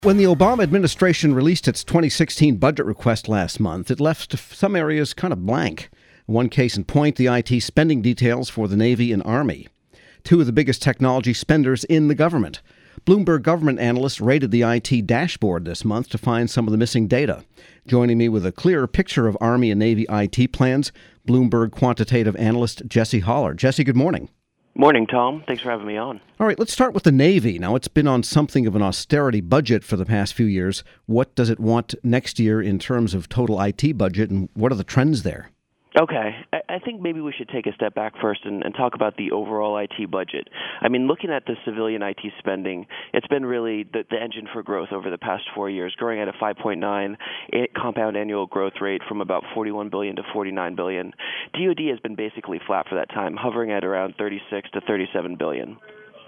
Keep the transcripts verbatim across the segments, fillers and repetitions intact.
When the Obama administration released its twenty sixteen budget request last month, it left some areas kind of blank. One case in point, the I T spending details for the Navy and Army, two of the biggest technology spenders in the government. Bloomberg government analysts rated the I T dashboard this month to find some of the missing data. Joining me with a clearer picture of Army and Navy I T plans, Bloomberg quantitative analyst Jesse Holler. Jesse, good morning. Morning, Tom. Thanks for having me on. All right, let's start with the Navy. Now, it's been on something of an austerity budget for the past few years. What does it want next year in terms of total I T budget, and what are the trends there? Okay. I think maybe we should take a step back first and, and talk about the overall I T budget. I mean, looking at the civilian I T spending, it's been really the, the engine for growth over the past four years, growing at a five point nine compound annual growth rate from about forty-one billion dollars to forty-nine billion dollars. D O D has been basically flat for that time, hovering at around thirty-six to thirty-seven billion dollars.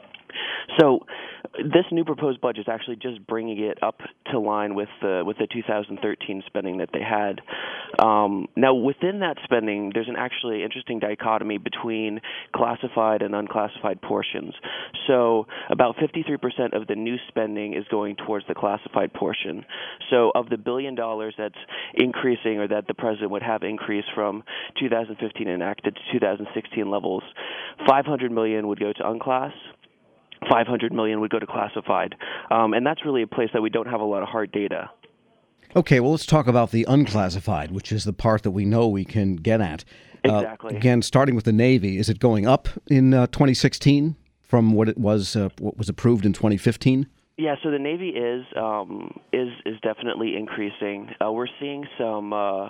So this new proposed budget is actually just bringing it up to line with the with the two thousand thirteen spending that they had. Um, now, within that spending, there's an actually interesting dichotomy between classified and unclassified portions. So about fifty-three percent of the new spending is going towards the classified portion. So of the billion dollars that's increasing, or that the president would have increased from two thousand fifteen enacted to two thousand sixteen levels, five hundred million dollars would go to unclass, five hundred million dollars would go to classified. Um, and that's really a place that we don't have a lot of hard data. Okay, well, let's talk about the unclassified, which is the part that we know we can get at. Exactly. Uh, again, starting with the Navy, is it going up in uh, twenty sixteen from what it was, uh, what was approved in twenty fifteen? Yeah, so the Navy is um, is is definitely increasing. Uh, we're seeing some. Uh,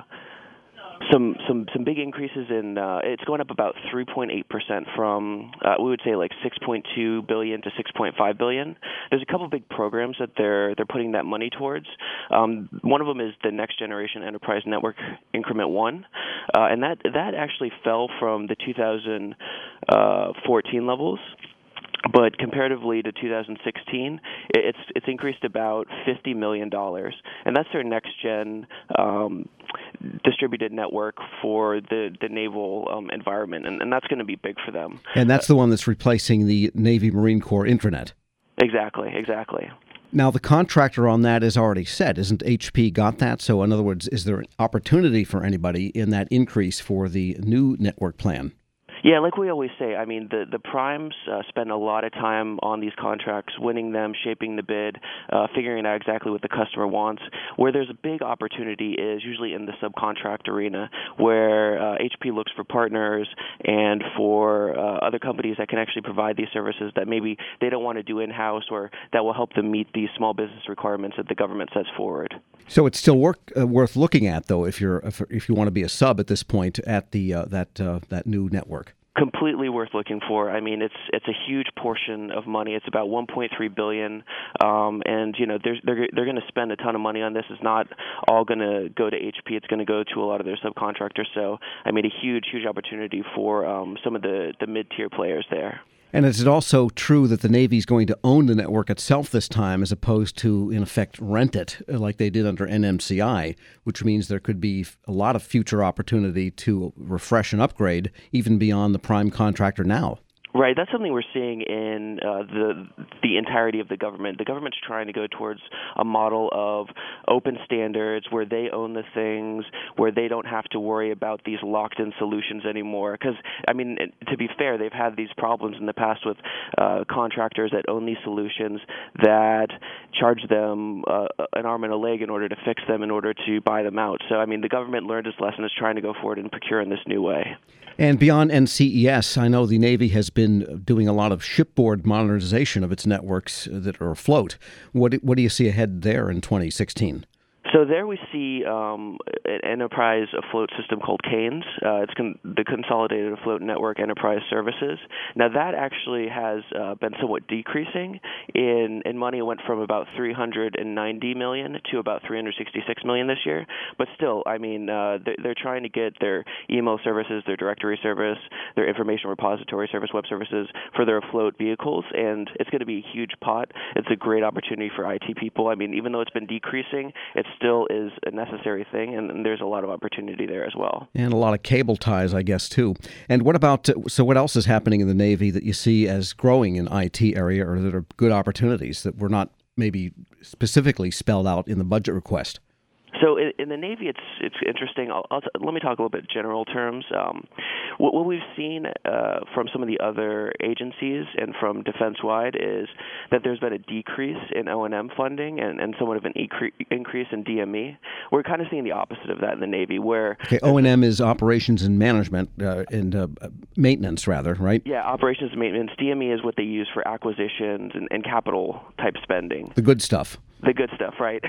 Some some some big increases in uh, it's going up about three point eight percent from uh, we would say like six point two billion to six point five billion. There's a couple big programs that they're they're putting that money towards. Um, one of them is the Next Generation Enterprise Network Increment One, uh, and that that actually fell from the two thousand fourteen levels. But comparatively to two thousand sixteen, it's it's increased about fifty million dollars, and that's their next gen um, distributed network for the the naval um, environment, and, and that's going to be big for them. And that's the one that's replacing the Navy Marine Corps intranet. Exactly, exactly. Now, the contractor on that is already set. Isn't H P got that? So, in other words, is there an opportunity for anybody in that increase for the new network plan? Yeah, like we always say, I mean, the, the primes uh, spend a lot of time on these contracts, winning them, shaping the bid, uh, figuring out exactly what the customer wants. Where there's a big opportunity is usually in the subcontract arena, where uh, H P looks for partners and for uh, other companies that can actually provide these services that maybe they don't want to do in-house, or that will help them meet these small business requirements that the government sets forward. So it's still work, uh, worth looking at, though, if you're if, if you want to be a sub at this point at the uh, that uh, that new network. Completely worth looking for. I mean, it's it's a huge portion of money. It's about one point three billion dollars, um, and you know they're they're they're going to spend a ton of money on this. It's not all going to go to H P. It's going to go to a lot of their subcontractors. So, I mean, a huge huge opportunity for um, some of the the mid tier players there. And is it also true that the Navy is going to own the network itself this time, as opposed to, in effect, rent it like they did under N M C I, which means there could be a lot of future opportunity to refresh and upgrade, even beyond the prime contractor now? Right, that's something we're seeing in uh, the the entirety of the government. The government's trying to go towards a model of open standards where they own the things, where they don't have to worry about these locked-in solutions anymore. Because, I mean, to be fair, they've had these problems in the past with uh, contractors that own these solutions that charge them uh, an arm and a leg in order to fix them, in order to buy them out. So, I mean, the government learned its lesson, is trying to go forward and procure in this new way. And beyond N C E S, I know the Navy has been doing a lot of shipboard modernization of its networks that are afloat. What what do you see ahead there in twenty sixteen? So there we see um, an enterprise afloat system called CANES. Uh, it's con- the Consolidated Afloat Network Enterprise Services. Now that actually has uh, been somewhat decreasing in, in money. It went from about three hundred ninety million dollars to about three hundred sixty-six million dollars this year. But still, I mean, uh, they're, they're trying to get their email services, their directory service, their information repository service, web services for their afloat vehicles, and it's going to be a huge pot. It's a great opportunity for I T people. I mean, even though it's been decreasing, it's still is a necessary thing, and, and there's a lot of opportunity there as well. And a lot of cable ties, I guess, too. And what about, so what else is happening in the Navy that you see as growing in I T area, or that are good opportunities that we're not maybe specifically spelled out in the budget request? So in, in the Navy, it's it's interesting. I'll, I'll t- let me talk a little bit general terms. Um, what, what we've seen uh, from some of the other agencies and from defense-wide is that there's been a decrease in O and M funding and, and somewhat of an incre- increase in D M E. We're kind of seeing the opposite of that in the Navy, where okay, O and M is operations and management uh, and uh, maintenance, rather, right? Yeah, operations and maintenance. D M E is what they use for acquisitions and, and capital type spending. The good stuff. The good stuff, right?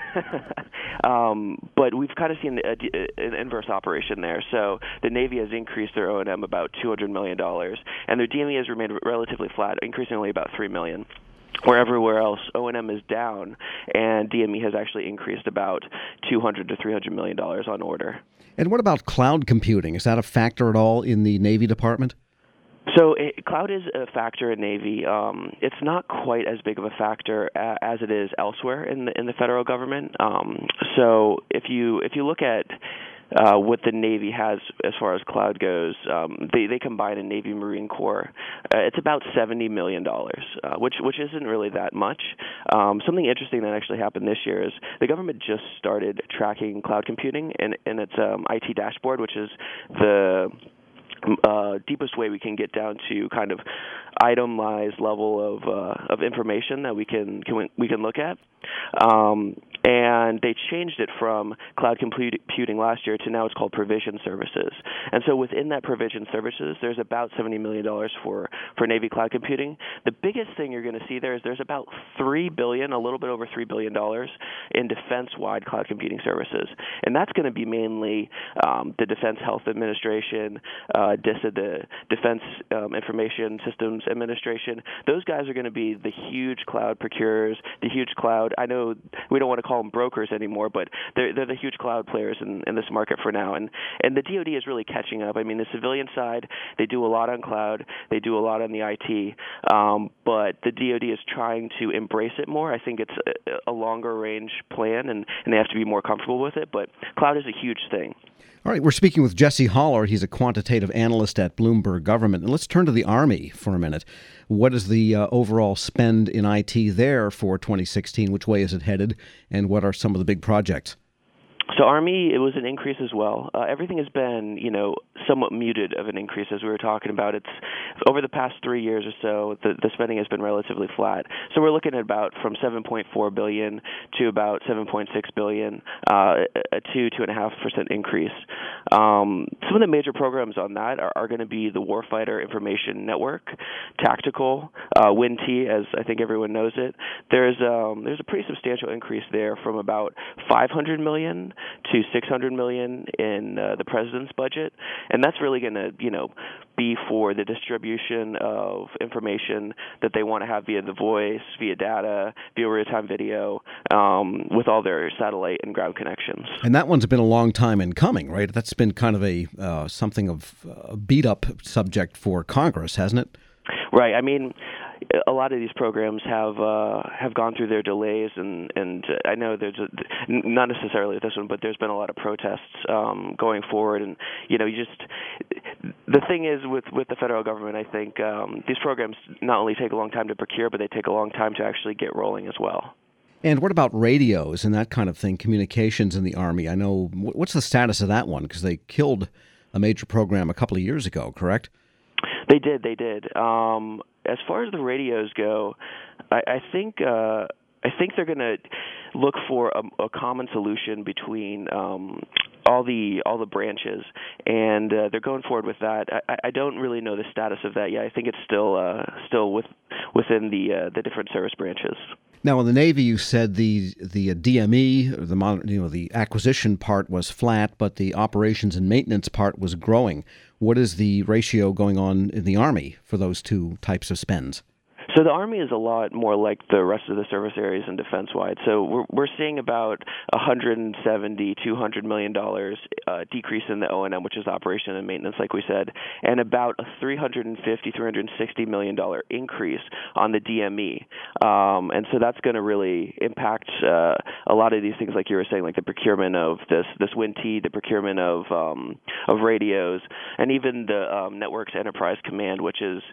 um, but we've kind of seen a, an inverse operation there. So the Navy has increased their O and M about two hundred million dollars, and their D M E has remained relatively flat, increasing only about three million dollars. Where everywhere else, O and M is down, and D M E has actually increased about two hundred to three hundred million dollars on order. And what about cloud computing? Is that a factor at all in the Navy Department? So it, cloud is a factor in Navy. Um, it's not quite as big of a factor a, as it is elsewhere in the in the federal government. Um, so if you if you look at uh, what the Navy has as far as cloud goes, um, they they combine a Navy Marine Corps. Uh, it's about seventy million dollars, uh, which which isn't really that much. Um, something interesting that actually happened this year is the government just started tracking cloud computing in in its um, I T dashboard, which is the Uh, deepest way we can get down to kind of itemized level of uh, of information that we can, can we can look at. Um, and they changed it from cloud computing last year to now it's called provision services. And so within that provision services, there's about seventy million dollars for, for Navy cloud computing. The biggest thing you're going to see there is there's about three billion dollars, a little bit over three billion dollars in defense-wide cloud computing services. And that's going to be mainly um, the Defense Health Administration, uh, DISA, the Defense um, Information Systems Administration. Those guys are going to be the huge cloud procurers, the huge cloud. I know we don't want to call them brokers anymore, but they're they're the huge cloud players in, in this market for now. And and the D O D is really catching up. I mean, the civilian side, they do a lot on cloud, they do a lot on the I T, um, but the D O D is trying to embrace it more. I think it's a, a longer range plan, and, and they have to be more comfortable with it. But cloud is a huge thing. All right, we're speaking with Jesse Holler. He's a quantitative analyst at Bloomberg Government. And let's turn to the Army for a minute. What is the uh, overall spend in I T there for twenty sixteen? Which way is it headed? And what are some of the big projects? So Army, it was an increase as well. Uh, everything has been, you know, somewhat muted of an increase as we were talking about. It's over the past three years or so, the, the spending has been relatively flat. So we're looking at about from seven point four billion dollars to about seven point six billion dollars, uh, a two, two and a half percent increase. Um, some of the major programs on that are, are going to be the Warfighter Information Network, Tactical, uh, W I N T, as I think everyone knows it. There's um, there's a pretty substantial increase there from about five hundred million dollars to six hundred million dollars in uh, the president's budget, and that's really going to, you know, be for the distribution of information that they want to have via the voice, via data, via real-time video, um, with all their satellite and ground connections. And that one's been a long time in coming, right? That's been kind of a uh, something of a beat-up subject for Congress, hasn't it? Right. I mean, a lot of these programs have uh, have gone through their delays, and and I know there's a, not necessarily this one, but there's been a lot of protests um, going forward, and you know, you just the thing is with with the federal government, I think um, these programs not only take a long time to procure, but they take a long time to actually get rolling as well. And what about radios and that kind of thing, communications in the Army? I know, what's the status of that one? Because they killed a major program a couple of years ago, correct? They did, they did. Um, as far as the radios go, I, I think uh, I think they're going to look for a, a common solution between um, all the all the branches, and uh, they're going forward with that. I, I don't really know the status of that yet. I think it's still uh, still with within the uh, the different service branches. Now, in the Navy, you said the the D M E, the mon- you know the acquisition part was flat, but the operations and maintenance part was growing. What is the ratio going on in the Army for those two types of spends? So the Army is a lot more like the rest of the service areas and defense-wide. So we're we're seeing about one hundred seventy, two hundred million dollars uh, decrease in the O and M, which is operation and maintenance, like we said, and about a three hundred fifty, three hundred sixty million dollars increase on the D M E. Um, and so that's going to really impact uh, a lot of these things, like you were saying, like the procurement of this this W I N T, the procurement of um, of radios, and even the um, Networks Enterprise Command, which is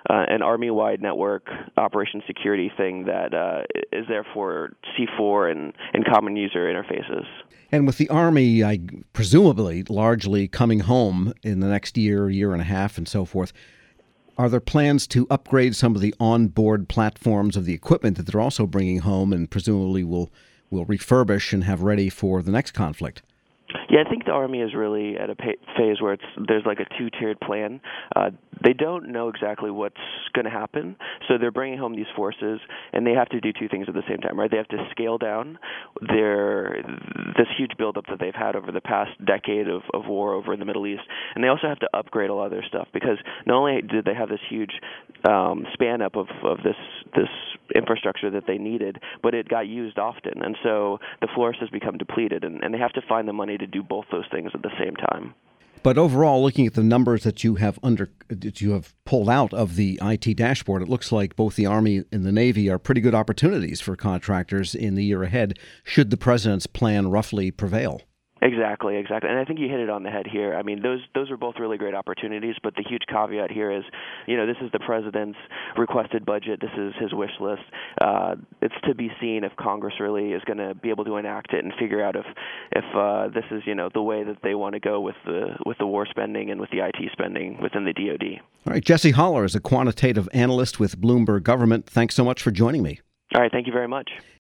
uh, an Army-wide network operation security thing that uh, is there for C four and, and common user interfaces. And with the Army, I, presumably largely coming home in the next year, year and a half, and so forth, are there plans to upgrade some of the onboard platforms of the equipment that they're also bringing home and presumably will will refurbish and have ready for the next conflict? Yeah, I think the Army is really at a phase where it's there's like a two-tiered plan. Uh, they don't know exactly what's going to happen, so they're bringing home these forces, and they have to do two things at the same time, right? They have to scale down their this huge buildup that they've had over the past decade of, of war over in the Middle East, and they also have to upgrade a lot of their stuff because not only did they have this huge um, span up of, of this this infrastructure that they needed, but it got used often, and so the force has become depleted, and, and they have to find the money to do both those things at the same time. But overall, looking at the numbers that you have under that you have pulled out of the I T dashboard, it looks like both the Army and the Navy are pretty good opportunities for contractors in the year ahead, should the president's plan roughly prevail. Exactly, exactly. And I think you hit it on the head here. I mean, those those are both really great opportunities, but the huge caveat here is, you know, this is the president's requested budget. This is his wish list. Uh, it's to be seen if Congress really is going to be able to enact it and figure out if if uh, this is, you know, the way that they want to go with the with the war spending and with the I T spending within the D O D. All right, Jesse Holler is a quantitative analyst with Bloomberg Government. Thanks so much for joining me. All right, thank you very much.